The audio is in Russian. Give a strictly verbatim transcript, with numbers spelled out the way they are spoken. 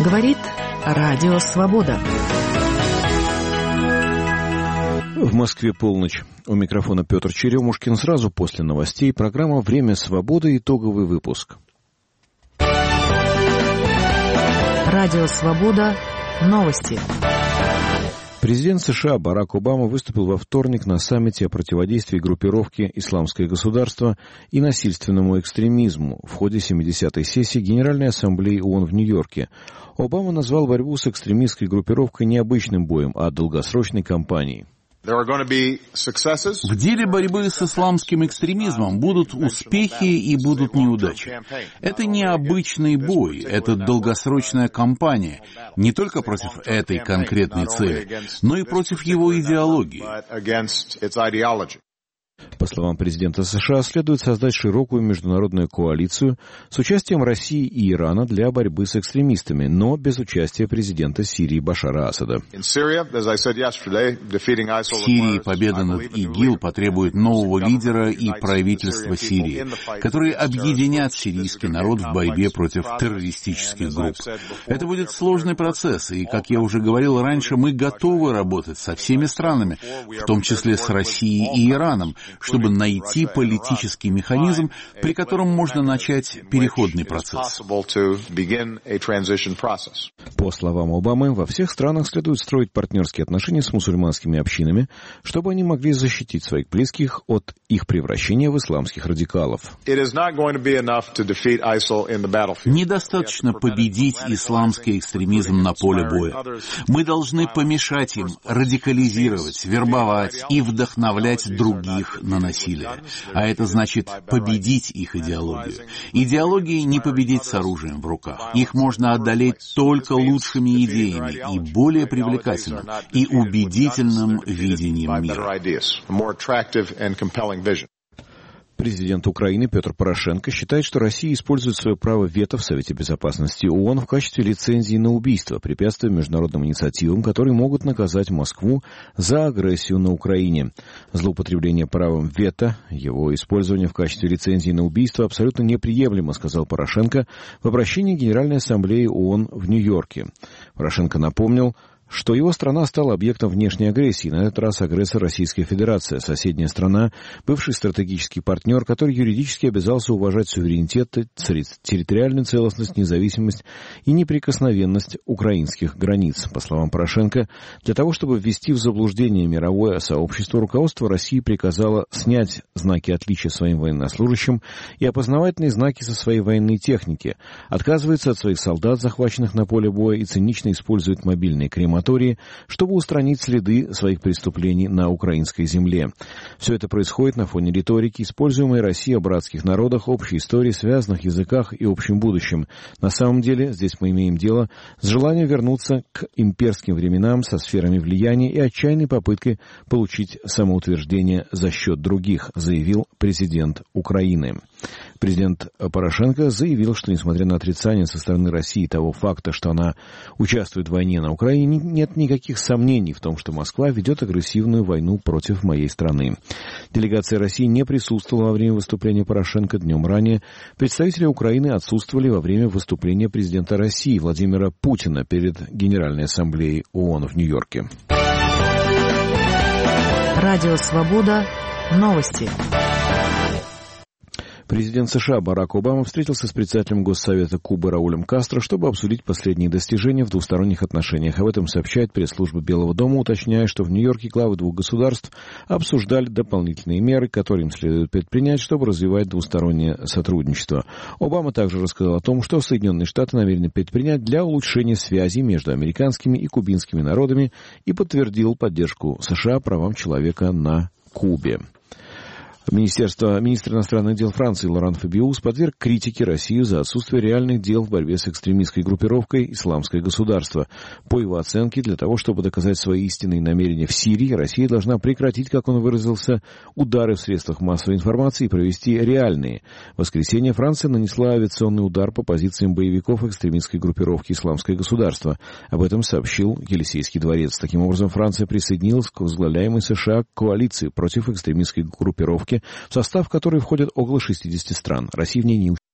Говорит Радио Свобода. В Москве полночь. У микрофона Петр Черемушкин. Сразу после новостей программа «Время свободы». Итоговый выпуск. Радио Свобода. Новости. Президент США Барак Обама выступил во вторник на саммите о противодействии группировке «Исламское государство» и насильственному экстремизму в ходе семидесятой сессии Генеральной Ассамблеи ООН в Нью-Йорке. Обама назвал борьбу с экстремистской группировкой не обычным боем, а долгосрочной кампанией. В деле борьбы с исламским экстремизмом будут успехи и будут неудачи. Это не обычный бой, это долгосрочная кампания, не только против этой конкретной цели, но и против его идеологии. По словам президента США, следует создать широкую международную коалицию с участием России и Ирана для борьбы с экстремистами, но без участия президента Сирии Башара Асада. В Сирии победа над ИГИЛ потребует нового лидера и правительства Сирии, которые объединят сирийский народ в борьбе против террористических групп. Это будет сложный процесс, и, как я уже говорил раньше, мы готовы работать со всеми странами, в том числе с Россией и Ираном, чтобы найти политический механизм, при котором можно начать переходный процесс. По словам Обамы, во всех странах следует строить партнерские отношения с мусульманскими общинами, чтобы они могли защитить своих близких от их превращения в исламских радикалов. Недостаточно победить исламский экстремизм на поле боя. Мы должны помешать им радикализировать, вербовать и вдохновлять других на насилие. А это значит победить их идеологию. Идеологии не победить с оружием в руках. Их можно одолеть только лучшими идеями и более привлекательным и убедительным видением мира. Президент Украины Петр Порошенко считает, что Россия использует свое право вето в Совете Безопасности ООН в качестве лицензии на убийство, препятствуя международным инициативам, которые могут наказать Москву за агрессию на Украине. Злоупотребление правом вето, его использование в качестве лицензии на убийство абсолютно неприемлемо, сказал Порошенко в обращении Генеральной Ассамблеи ООН в Нью-Йорке. Порошенко напомнил, что его страна стала объектом внешней агрессии, на этот раз агрессор Российская Федерация, соседняя страна, бывший стратегический партнер, который юридически обязался уважать суверенитет, территориальную целостность, независимость и неприкосновенность украинских границ. По словам Порошенко, для того, чтобы ввести в заблуждение мировое сообщество, руководство России приказало снять знаки отличия своим военнослужащим и опознавательные знаки со своей военной техники, отказывается от своих солдат, захваченных на поле боя, и цинично использует мобильные крематории, чтобы устранить следы своих преступлений на украинской земле. Все это происходит на фоне риторики, используемой Россией о братских народах, общей истории, связанных языках и общем будущем. На самом деле, здесь мы имеем дело с желанием вернуться к имперским временам со сферами влияния и отчаянной попыткой получить самоутверждение за счет других, заявил президент Украины. Президент Порошенко заявил, что, несмотря на отрицание со стороны России того факта, что она участвует в войне на Украине, нет никаких сомнений в том, что Москва ведет агрессивную войну против моей страны. Делегация России не присутствовала во время выступления Порошенко днем ранее. Представители Украины отсутствовали во время выступления президента России Владимира Путина перед Генеральной Ассамблеей ООН в Нью-Йорке. Радио Свобода. Новости. Президент США Барак Обама встретился с председателем Госсовета Кубы Раулем Кастро, чтобы обсудить последние достижения в двусторонних отношениях. Об этом сообщает пресс-служба Белого дома, уточняя, что в Нью-Йорке главы двух государств обсуждали дополнительные меры, которые им следует предпринять, чтобы развивать двустороннее сотрудничество. Обама также рассказал о том, что Соединенные Штаты намерены предпринять для улучшения связей между американскими и кубинскими народами и подтвердил поддержку США правам человека на Кубе. Министерство, министр иностранных дел Франции Лоран Фабиус подверг критике Россию за отсутствие реальных дел в борьбе с экстремистской группировкой «Исламское государство». По его оценке, для того, чтобы доказать свои истинные намерения в Сирии, Россия должна прекратить, как он выразился, удары в средствах массовой информации и провести реальные. В воскресенье Франция нанесла авиационный удар по позициям боевиков экстремистской группировки «Исламское государство». Об этом сообщил Елисейский дворец. Таким образом, Франция присоединилась к возглавляемой США коалиции против экстремистской группировки, в состав которой входят около шестидесяти стран. Россия в ней не участвует.